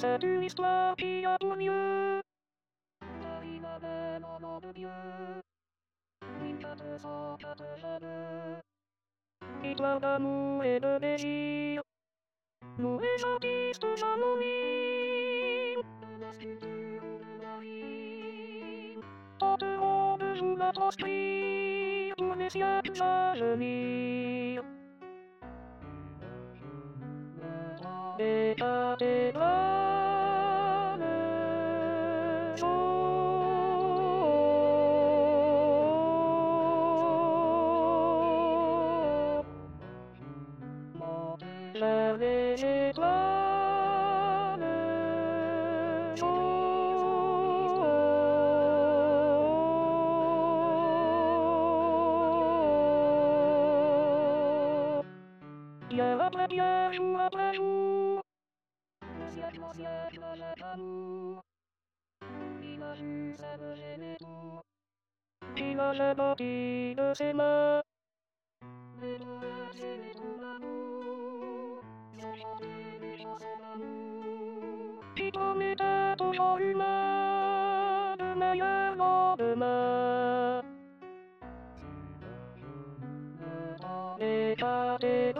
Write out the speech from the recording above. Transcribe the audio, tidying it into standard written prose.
c'est une histoire qui a pour mieux. Paris avait un nom de Dieu, 1482. Histoire d'amour et de désir, nous les artistes anonymes, de la sculpture ou de la rime, tenterons de vous la transcrire pour les siècles à venir. Les cathédrales montées vers les étoiles pierre après pierre, jour après jour, de siècle en siècle, cet amour, il a su s'abreuver les tours, il a fait partie de ses mains, les poètes et les troubadours, ils ont chanté des chansons d'amour, qui promettaient aux gens humains de meilleurs lendemains. Les cathédrales